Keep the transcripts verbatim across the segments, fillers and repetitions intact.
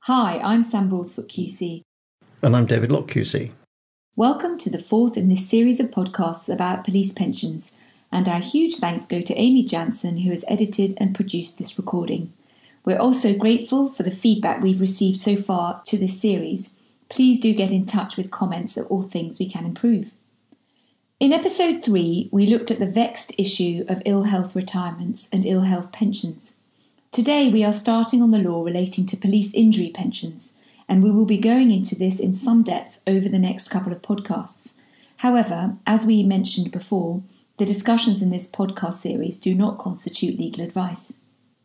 Hi, I'm Sam Broadfoot Q C. And I'm David Locke Q C. Welcome to the fourth in this series of podcasts about police pensions, and our huge thanks go to Amy Jansen, who has edited and produced this recording. We're also grateful for the feedback we've received so far to this series. Please do get in touch with comments of all things we can improve. In episode three, we looked at the vexed issue of ill health retirements and ill health pensions. Today we are starting on the law relating to police injury pensions, and we will be going into this in some depth over the next couple of podcasts. However, as we mentioned before, the discussions in this podcast series do not constitute legal advice.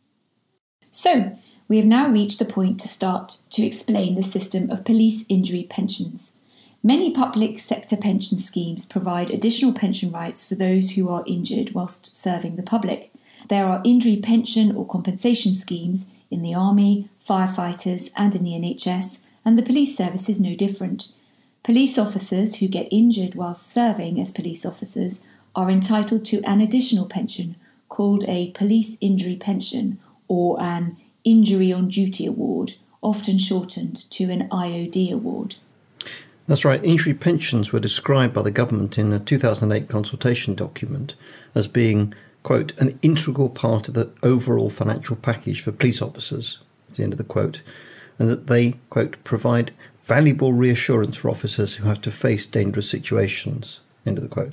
So, we have now reached the point to start to explain the system of police injury pensions. Many public sector pension schemes provide additional pension rights for those who are injured whilst serving the public. There are injury pension or compensation schemes in the Army, firefighters and in the N H S, and the police service is no different. Police officers who get injured whilst serving as police officers are entitled to an additional pension called a police injury pension or an injury on duty award, often shortened to an I O D award. That's right, injury pensions were described by the government in a two thousand eight consultation document as being, quote, an integral part of the overall financial package for police officers, that's the end of the quote, and that they, quote, provide valuable reassurance for officers who have to face dangerous situations, end of the quote.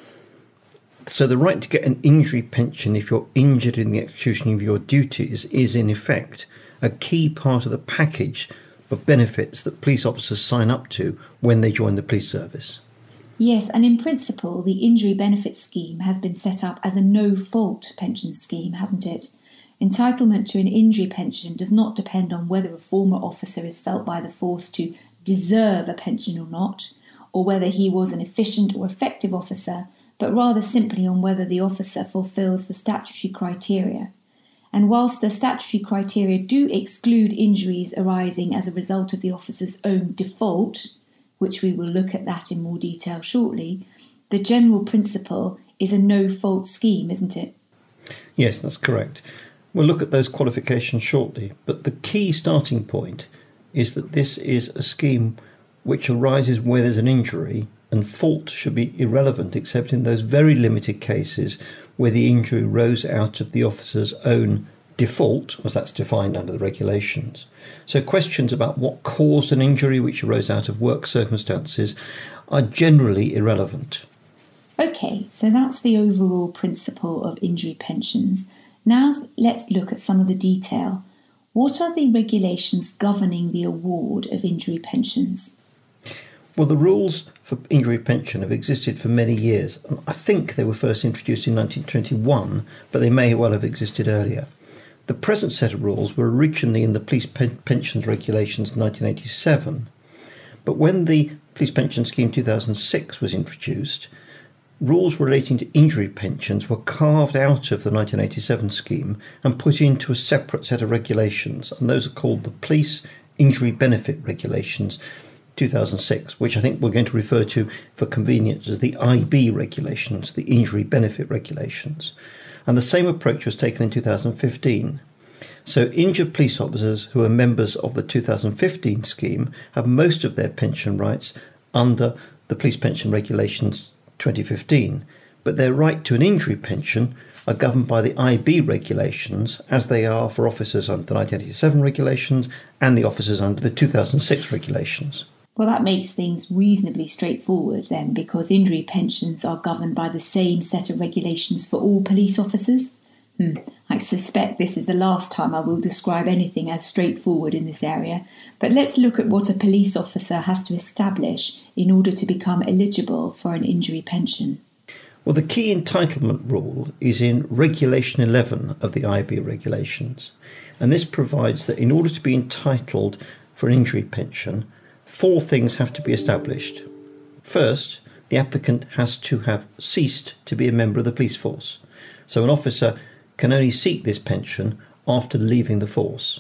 So the right to get an injury pension if you're injured in the execution of your duties is, in effect, a key part of the package of benefits that police officers sign up to when they join the police service. Yes, and in principle, the injury benefit scheme has been set up as a no-fault pension scheme, hasn't it? Entitlement to an injury pension does not depend on whether a former officer is felt by the force to deserve a pension or not, or whether he was an efficient or effective officer, but rather simply on whether the officer fulfills the statutory criteria. And whilst the statutory criteria do exclude injuries arising as a result of the officer's own default, which we will look at that in more detail shortly, the general principle is a no-fault scheme, isn't it? Yes, that's correct. We'll look at those qualifications shortly, but the key starting point is that this is a scheme which arises where there's an injury, and fault should be irrelevant except in those very limited cases where the injury rose out of the officer's own default, as that's defined under the regulations. So questions about what caused an injury which arose out of work circumstances are generally irrelevant. Okay, so that's the overall principle of injury pensions. Now let's look at some of the detail. What are the regulations governing the award of injury pensions? Well, the rules for injury pension have existed for many years. I think they were first introduced in nineteen twenty-one, but they may well have existed earlier. The present set of rules were originally in the Police Pen- Pensions Regulations nineteen eighty-seven, but when the Police Pension Scheme two thousand six was introduced, rules relating to injury pensions were carved out of the nineteen eighty-seven scheme and put into a separate set of regulations, and those are called the Police Injury Benefit Regulations two thousand six, which I think we're going to refer to for convenience as the I B regulations, the Injury Benefit Regulations. And the same approach was taken in two thousand fifteen. So injured police officers who are members of the two thousand fifteen scheme have most of their pension rights under the Police Pension Regulations twenty fifteen, but their right to an injury pension are governed by the I B regulations, as they are for officers under the nineteen eighty-seven regulations and the officers under the two thousand six regulations. Well, that makes things reasonably straightforward then, because injury pensions are governed by the same set of regulations for all police officers. Hmm. I suspect this is the last time I will describe anything as straightforward in this area, but let's look at what a police officer has to establish in order to become eligible for an injury pension. Well, the key entitlement rule is in Regulation eleven of the I B regulations, and this provides that in order to be entitled for an injury pension, four things have to be established. First, the applicant has to have ceased to be a member of the police force. So an officer can only seek this pension after leaving the force.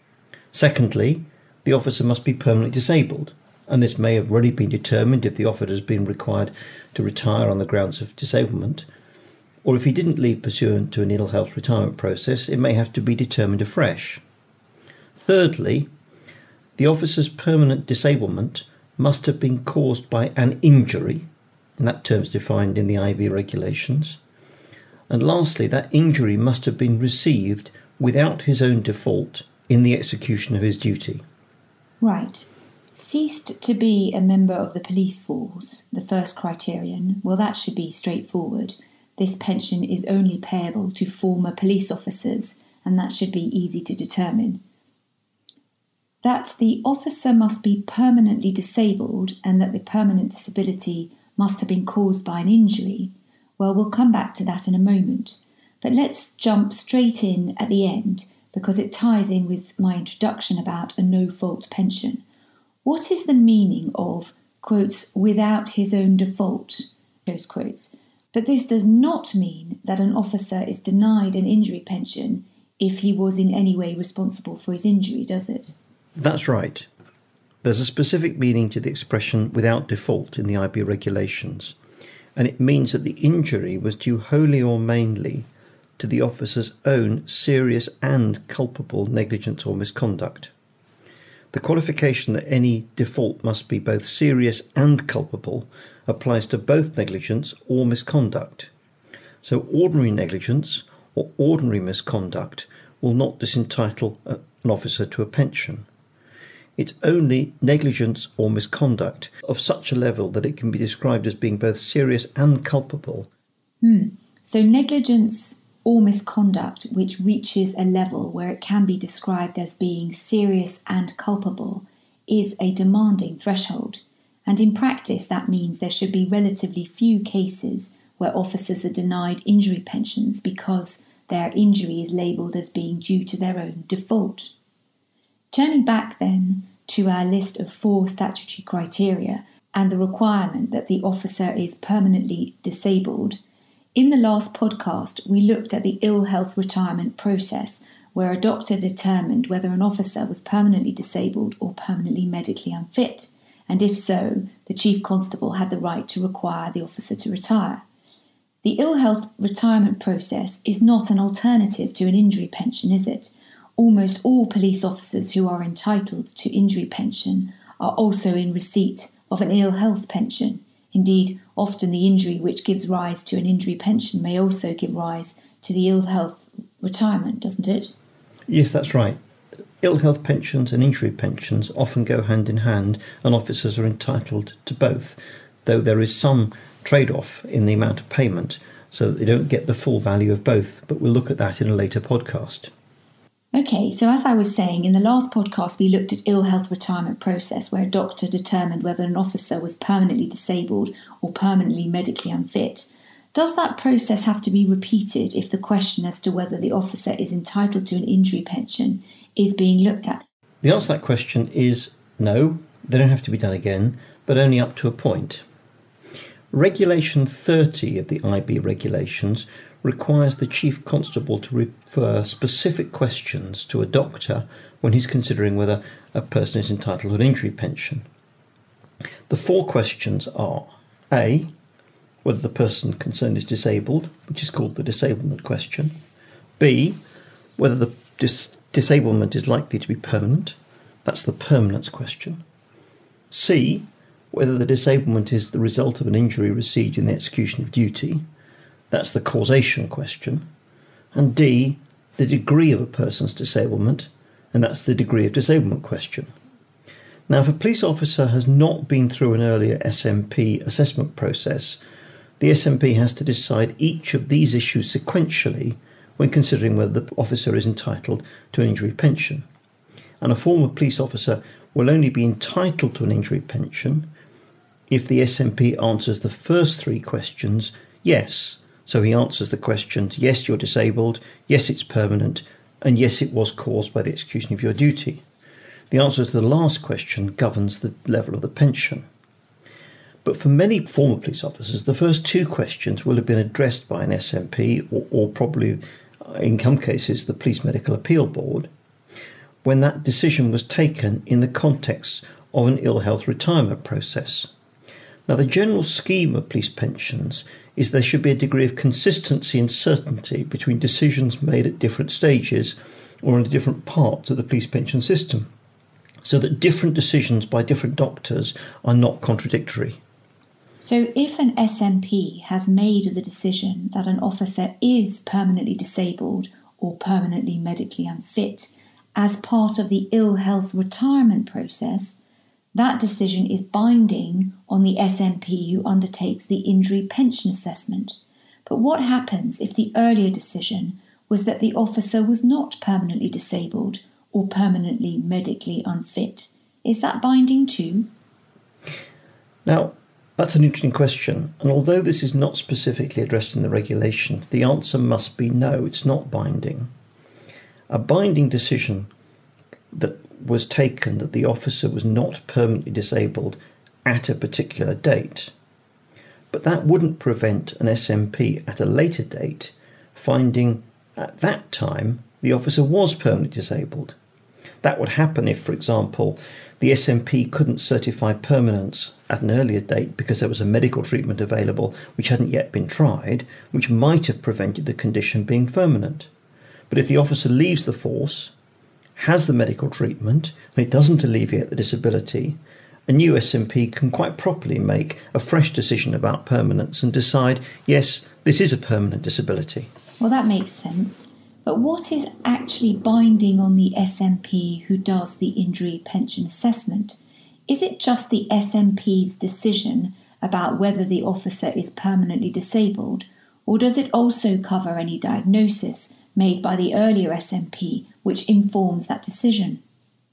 Secondly, the officer must be permanently disabled, and this may have already been determined if the officer has been required to retire on the grounds of disablement, or if he didn't leave pursuant to an ill health retirement process, it may have to be determined afresh. Thirdly, The officer's permanent disablement must have been caused by an injury, and that term is defined in the I B regulations. And lastly, that injury must have been received without his own default in the execution of his duty. Right. Ceased to be a member of the police force, the first criterion, well, that should be straightforward. This pension is only payable to former police officers, and that should be easy to determine. That the officer must be permanently disabled and that the permanent disability must have been caused by an injury, well, we'll come back to that in a moment. But let's jump straight in at the end, because it ties in with my introduction about a no-fault pension. What is the meaning of, quotes, without his own default, close quotes? But this does not mean that an officer is denied an injury pension if he was in any way responsible for his injury, does it? That's right. There's a specific meaning to the expression without default in the I B regulations, and it means that the injury was due wholly or mainly to the officer's own serious and culpable negligence or misconduct. The qualification that any default must be both serious and culpable applies to both negligence or misconduct. So ordinary negligence or ordinary misconduct will not disentitle an officer to a pension. It's only negligence or misconduct of such a level that it can be described as being both serious and culpable. Hmm. So negligence or misconduct which reaches a level where it can be described as being serious and culpable is a demanding threshold. And in practice, that means there should be relatively few cases where officers are denied injury pensions because their injury is labelled as being due to their own default. Turning back then to our list of four statutory criteria and the requirement that the officer is permanently disabled, in the last podcast we looked at the ill health retirement process where a doctor determined whether an officer was permanently disabled or permanently medically unfit, and if so, the chief constable had the right to require the officer to retire. The ill health retirement process is not an alternative to an injury pension, is it? Almost all police officers who are entitled to injury pension are also in receipt of an ill health pension. Indeed, often the injury which gives rise to an injury pension may also give rise to the ill health retirement, doesn't it? Yes, that's right. Ill health pensions and injury pensions often go hand in hand, and officers are entitled to both, though there is some trade-off in the amount of payment so that they don't get the full value of both, but we'll look at that in a later podcast. Okay, so as I was saying, in the last podcast we looked at ill health retirement process where a doctor determined whether an officer was permanently disabled or permanently medically unfit. Does that process have to be repeated if the question as to whether the officer is entitled to an injury pension is being looked at? The answer to that question is no, they don't have to be done again, but only up to a point. Regulation thirty of the I B regulations requires the Chief Constable to refer specific questions to a doctor when he's considering whether a person is entitled to an injury pension. The four questions are A, whether the person concerned is disabled, which is called the disablement question. B, whether the dis- disablement is likely to be permanent. That's the permanence question. C, whether the disablement is the result of an injury received in the execution of duty. That's the causation question. And D, the degree of a person's disablement, and that's the degree of disablement question. Now, if a police officer has not been through an earlier S M P assessment process, the S M P has to decide each of these issues sequentially when considering whether the officer is entitled to an injury pension. And a former police officer will only be entitled to an injury pension if the S M P answers the first three questions yes. So he answers the questions, yes, you're disabled, yes, it's permanent, and yes, it was caused by the execution of your duty. The answer to the last question governs the level of the pension. But for many former police officers, the first two questions will have been addressed by an S M P or, or probably, in some cases, the Police Medical Appeal Board, when that decision was taken in the context of an ill health retirement process. Now, the general scheme of police pensions is there should be a degree of consistency and certainty between decisions made at different stages or in different parts of the police pension system. so that different decisions by different doctors are not contradictory. So if an S M P has made the decision that an officer is permanently disabled or permanently medically unfit as part of the ill health retirement process, that decision is binding on the S M P who undertakes the injury pension assessment. But what happens if the earlier decision was that the officer was not permanently disabled or permanently medically unfit? Is that binding too? Now, that's an interesting question, and although this is not specifically addressed in the regulations, the answer must be no, it's not binding. A binding decision that was taken that the officer was not permanently disabled at a particular date, but that wouldn't prevent an S M P at a later date finding at that time the officer was permanently disabled. That would happen if, for example, the S M P couldn't certify permanence at an earlier date because there was a medical treatment available which hadn't yet been tried, which might have prevented the condition being permanent. But if the officer leaves the force, has the medical treatment, and it doesn't alleviate the disability, a new S M P can quite properly make a fresh decision about permanence and decide, yes, this is a permanent disability. Well, that makes sense. But what is actually binding on the S M P who does the injury pension assessment? Is it just the S M P's decision about whether the officer is permanently disabled, or does it also cover any diagnosis made by the earlier S M P which informs that decision?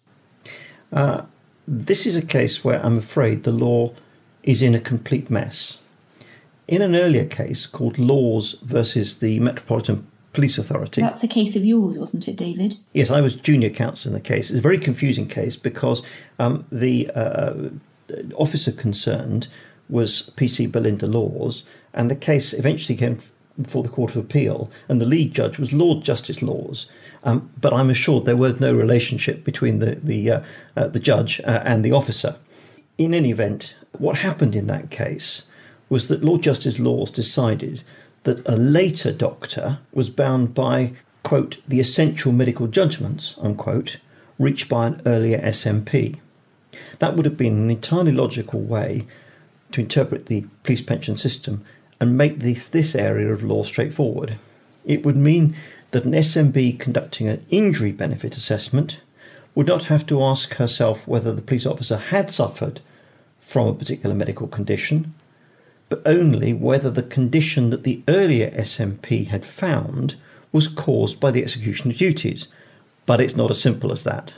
Uh, this is a case where I'm afraid the law is in a complete mess. In an earlier case called Laws versus the Metropolitan Police Authority. That's a case of yours, wasn't it, David? Yes, I was junior counsel in the case. It's a very confusing case because um, the uh, officer concerned was P C Belinda Laws, and the case eventually came before the Court of Appeal, and the lead judge was Lord Justice Laws. Um, but I'm assured there was no relationship between the the, uh, uh, the judge uh, and the officer. In any event, what happened in that case was that Lord Justice Laws decided that a later doctor was bound by, quote, the essential medical judgments, unquote, reached by an earlier S M P. That would have been an entirely logical way to interpret the police pension system and make this, this area of law straightforward. It would mean that an S M P conducting an injury benefit assessment would not have to ask herself whether the police officer had suffered from a particular medical condition, but only whether the condition that the earlier S M P had found was caused by the execution of duties. But it's not as simple as that.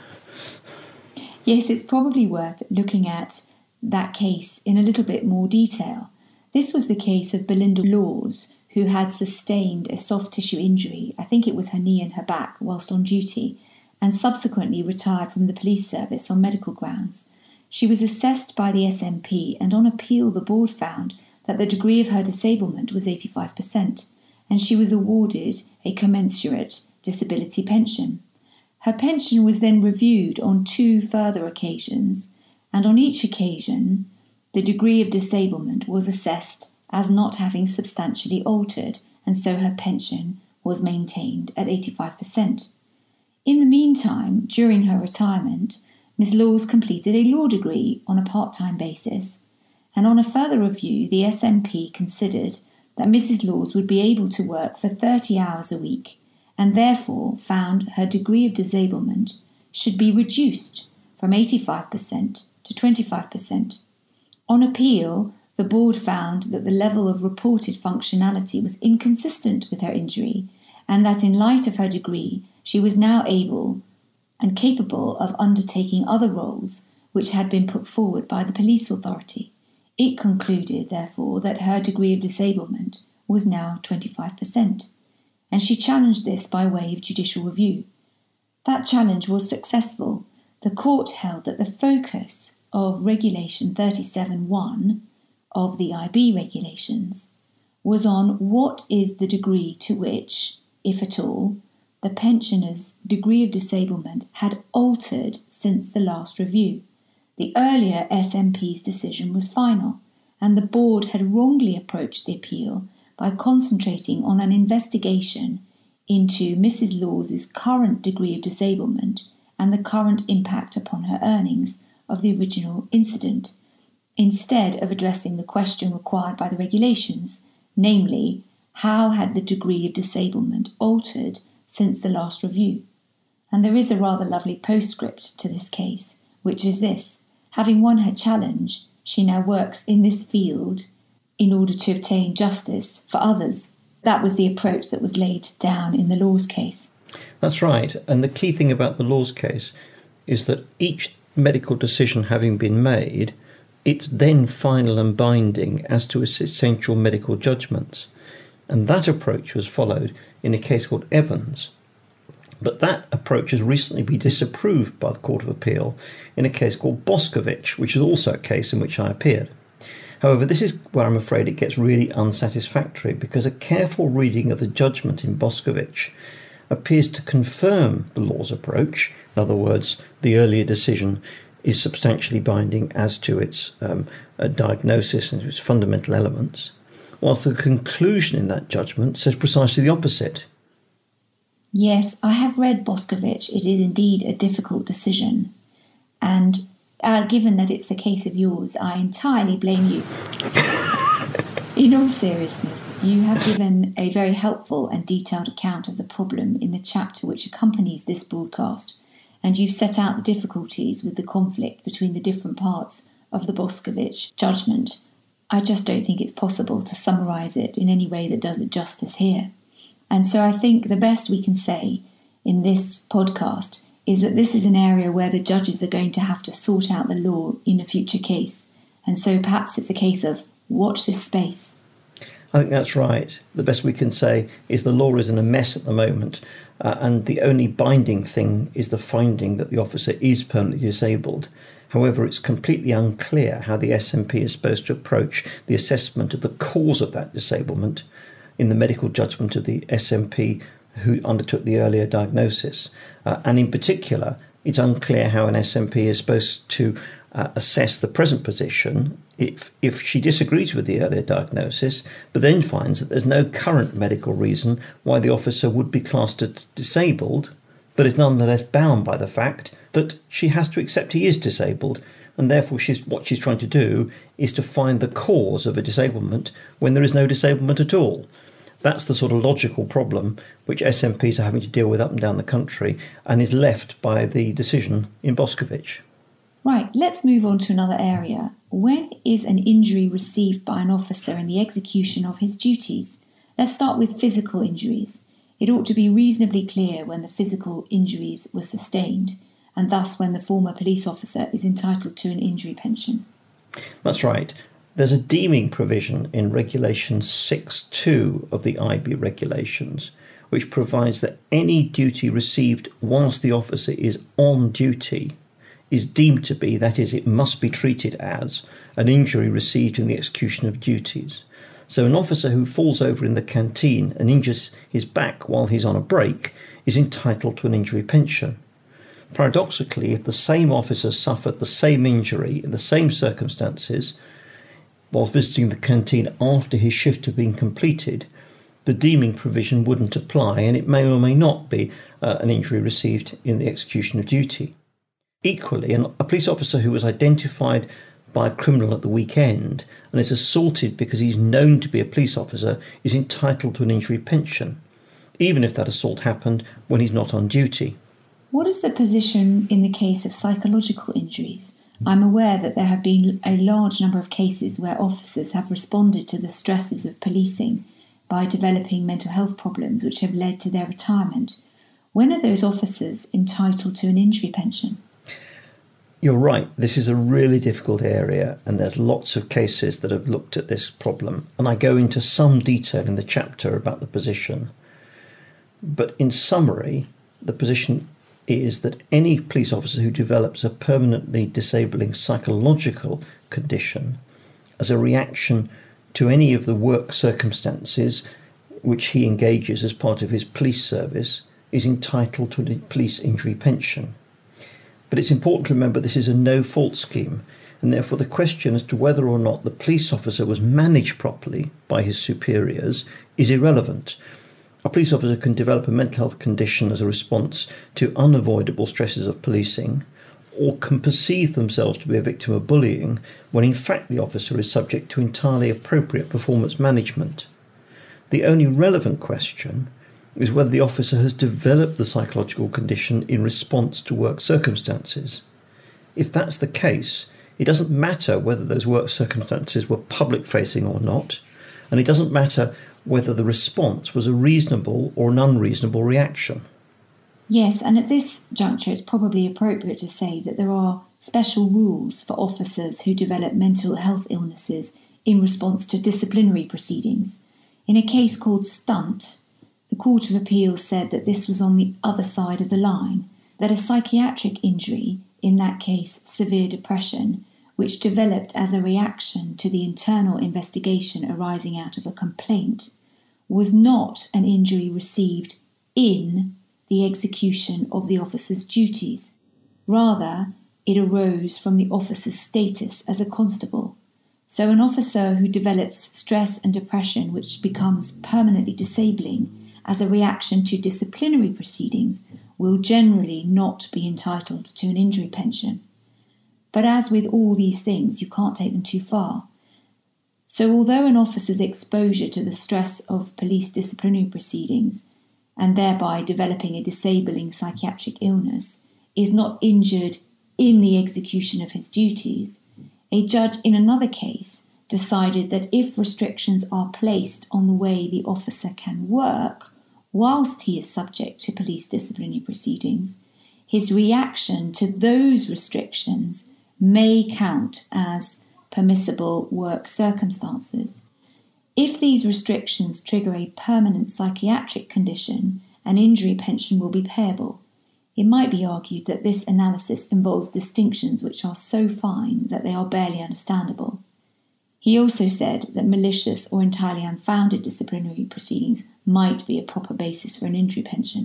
Yes, it's probably worth looking at that case in a little bit more detail. This was the case of Belinda Laws, who had sustained a soft tissue injury, I think it was her knee and her back, whilst on duty, and subsequently retired from the police service on medical grounds. She was assessed by the S M P, and on appeal the board found that the degree of her disablement was eighty-five percent, and she was awarded a commensurate disability pension. Her pension was then reviewed on two further occasions, and on each occasion the degree of disablement was assessed as not having substantially altered, and so her pension was maintained at eighty-five percent. In the meantime, during her retirement, Miss Laws completed a law degree on a part-time basis, and on a further review, the S M P considered that Missus Laws would be able to work for thirty hours a week, and therefore found her degree of disablement should be reduced from eighty-five percent to twenty-five percent. On appeal, the board found that the level of reported functionality was inconsistent with her injury, and that in light of her degree, she was now able and capable of undertaking other roles which had been put forward by the police authority. It concluded, therefore, that her degree of disablement was now twenty-five percent, and she challenged this by way of judicial review. That challenge was successful. The court held that the focus of Regulation thirty-seven one of the I B regulations was on what is the degree to which, if at all, the pensioner's degree of disablement had altered since the last review. The earlier S M P's decision was final, and the board had wrongly approached the appeal by concentrating on an investigation into Missus Laws's current degree of disablement and the current impact upon her earnings of the original incident, instead of addressing the question required by the regulations, namely, how had the degree of disablement altered since the last review? And there is a rather lovely postscript to this case, which is this: having won her challenge, she now works in this field in order to obtain justice for others. That was the approach that was laid down in the Laws case. That's right. And the key thing about the Laws case is that each medical decision having been made, it's then final and binding as to its essential medical judgments. And that approach was followed in a case called Evans. But that approach has recently been disapproved by the Court of Appeal in a case called Boscovich, which is also a case in which I appeared. However, this is where I'm afraid it gets really unsatisfactory, because a careful reading of the judgment in Boscovich appears to confirm the Law's approach. In other words, the earlier decision is substantially binding as to its um, diagnosis and its fundamental elements, whilst the conclusion in that judgment says precisely the opposite. Yes, I have read Boscovich. It is indeed a difficult decision. And uh, given that it's a case of yours, I entirely blame you. In all seriousness, you have given a very helpful and detailed account of the problem in the chapter which accompanies this broadcast, and you've set out the difficulties with the conflict between the different parts of the Boscovich judgment. I just don't think it's possible to summarise it in any way that does it justice here. And so I think the best we can say in this podcast is that this is an area where the judges are going to have to sort out the law in a future case. And so perhaps it's a case of watch this space. I think that's right. The best we can say is the law is in a mess at the moment, uh, and the only binding thing is the finding that the officer is permanently disabled. However, it's completely unclear how the S M P is supposed to approach the assessment of the cause of that disablement in the medical judgment of the S M P who undertook the earlier diagnosis. Uh, and in particular, it's unclear how an S M P is supposed to uh, assess the present position if, if she disagrees with the earlier diagnosis, but then finds that there's no current medical reason why the officer would be classed as disabled, but is nonetheless bound by the fact that she has to accept he is disabled, and therefore she's, what she's trying to do is to find the cause of a disablement when there is no disablement at all. That's the sort of logical problem which S M Ps are having to deal with up and down the country, and is left by the decision in Boscovich. Right, let's move on to another area. When is an injury received by an officer in the execution of his duties? Let's start with physical injuries. It ought to be reasonably clear when the physical injuries were sustained, and thus when the former police officer is entitled to an injury pension. That's right. There's a deeming provision in Regulation six two of the I B regulations, which provides that any duty received whilst the officer is on duty is deemed to be, that is, it must be treated as, an injury received in the execution of duties. So an officer who falls over in the canteen and injures his back while he's on a break is entitled to an injury pension. Paradoxically, if the same officer suffered the same injury in the same circumstances whilst visiting the canteen after his shift had been completed, the deeming provision wouldn't apply, and it may or may not be uh, an injury received in the execution of duty. Equally, an, a police officer who was identified by a criminal at the weekend and is assaulted because he's known to be a police officer is entitled to an injury pension, even if that assault happened when he's not on duty. What is the position in the case of psychological injuries? I'm aware that there have been a large number of cases where officers have responded to the stresses of policing by developing mental health problems which have led to their retirement. When are those officers entitled to an injury pension? You're right, this is a really difficult area, and there's lots of cases that have looked at this problem, and I go into some detail in the chapter about the position. But in summary, the position is that any police officer who develops a permanently disabling psychological condition as a reaction to any of the work circumstances which he engages as part of his police service is entitled to a police injury pension. But it's important to remember this is a no-fault scheme, and therefore the question as to whether or not the police officer was managed properly by his superiors is irrelevant. A police officer can develop a mental health condition as a response to unavoidable stresses of policing, or can perceive themselves to be a victim of bullying when in fact the officer is subject to entirely appropriate performance management. The only relevant question is whether the officer has developed the psychological condition in response to work circumstances. If that's the case, it doesn't matter whether those work circumstances were public-facing or not, and it doesn't matter whether the response was a reasonable or an unreasonable reaction. Yes, and at this juncture it's probably appropriate to say that there are special rules for officers who develop mental health illnesses in response to disciplinary proceedings. In a case called Stunt, the Court of Appeal said that this was on the other side of the line, that a psychiatric injury, in that case severe depression, which developed as a reaction to the internal investigation arising out of a complaint, was not an injury received in the execution of the officer's duties. Rather, it arose from the officer's status as a constable. So an officer who develops stress and depression which becomes permanently disabling as a reaction to disciplinary proceedings will generally not be entitled to an injury pension. But as with all these things, you can't take them too far. So although an officer's exposure to the stress of police disciplinary proceedings and thereby developing a disabling psychiatric illness is not injured in the execution of his duties, a judge in another case decided that if restrictions are placed on the way the officer can work whilst he is subject to police disciplinary proceedings, his reaction to those restrictions may count as permissible work circumstances. If these restrictions trigger a permanent psychiatric condition, an injury pension will be payable. It might be argued that this analysis involves distinctions which are so fine that they are barely understandable. He also said that malicious or entirely unfounded disciplinary proceedings might be a proper basis for an injury pension.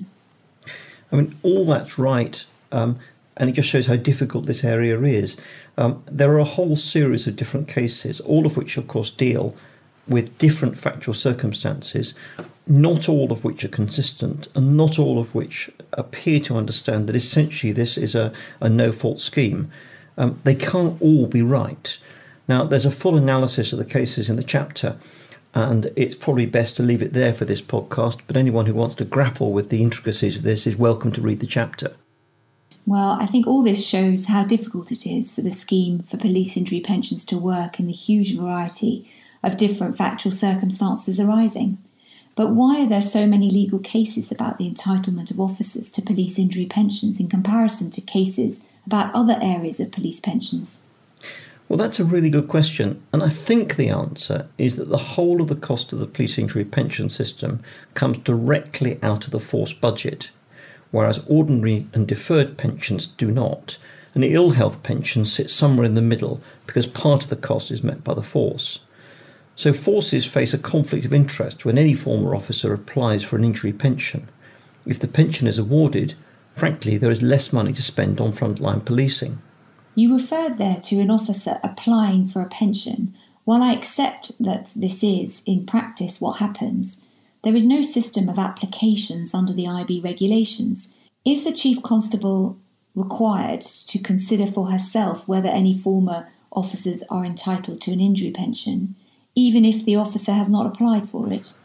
I mean, all that's right, um, and it just shows how difficult this area is. Um, there are a whole series of different cases, all of which, of course, deal with different factual circumstances, not all of which are consistent, and not all of which appear to understand that essentially this is a, a no-fault scheme. Um, they can't all be right. Now, there's a full analysis of the cases in the chapter, and it's probably best to leave it there for this podcast, but anyone who wants to grapple with the intricacies of this is welcome to read the chapter. Well, I think all this shows how difficult it is for the scheme for police injury pensions to work in the huge variety of different factual circumstances arising. But why are there so many legal cases about the entitlement of officers to police injury pensions in comparison to cases about other areas of police pensions? Well, that's a really good question, and I think the answer is that the whole of the cost of the police injury pension system comes directly out of the force budget, whereas ordinary and deferred pensions do not, and the ill health pension sits somewhere in the middle because part of the cost is met by the force. So forces face a conflict of interest when any former officer applies for an injury pension. If the pension is awarded, frankly, there is less money to spend on frontline policing. You referred there to an officer applying for a pension. While I accept that this is, in practice, what happens, there is no system of applications under the I B regulations. Is the Chief Constable required to consider for herself whether any former officers are entitled to an injury pension, even if the officer has not applied for it?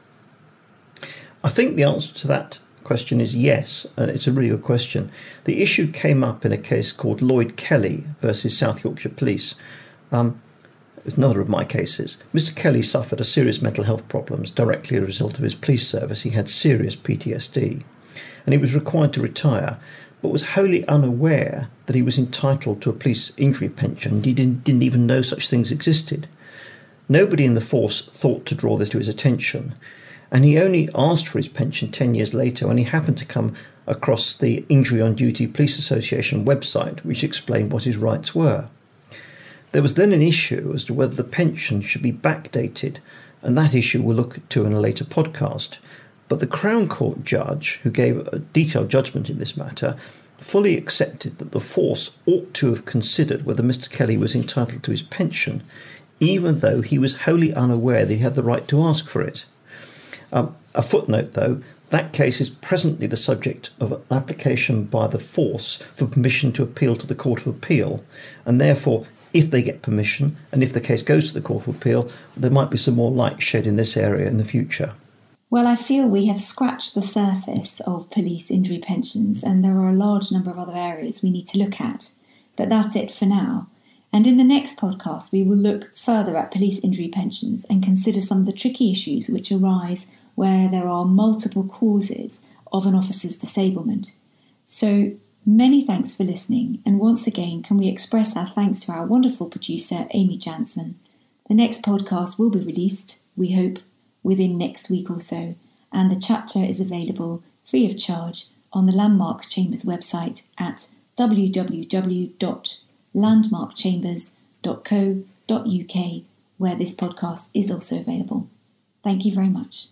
I think the answer to that question is yes, and it's a really good question. The issue came up in a case called Lloyd Kelly versus South Yorkshire Police. Um, it's another of my cases. Mister Kelly suffered a serious mental health problems directly as a result of his police service. He had serious P T S D, and he was required to retire, but was wholly unaware that he was entitled to a police injury pension. He didn't, didn't even know such things existed. Nobody in the force thought to draw this to his attention, and he only asked for his pension ten years later when he happened to come across the Injury on Duty Police Association website, which explained what his rights were. There was then an issue as to whether the pension should be backdated, and that issue we'll look to in a later podcast. But the Crown Court judge, who gave a detailed judgment in this matter, fully accepted that the force ought to have considered whether Mister Kelly was entitled to his pension, even though he was wholly unaware that he had the right to ask for it. Um, a footnote, though, That case is presently the subject of an application by the force for permission to appeal to the Court of Appeal, and therefore, if they get permission, and if the case goes to the Court of Appeal, there might be some more light shed in this area in the future. Well, I feel we have scratched the surface of police injury pensions, and there are a large number of other areas we need to look at. But that's it for now. And in the next podcast, we will look further at police injury pensions and consider some of the tricky issues which arise where there are multiple causes of an officer's disablement. So many thanks for listening, and once again can we express our thanks to our wonderful producer Amy Jansen. The next podcast will be released, we hope, within next week or so, and the chapter is available free of charge on the Landmark Chambers website at w w w dot landmark chambers dot co dot u k, where this podcast is also available. Thank you very much.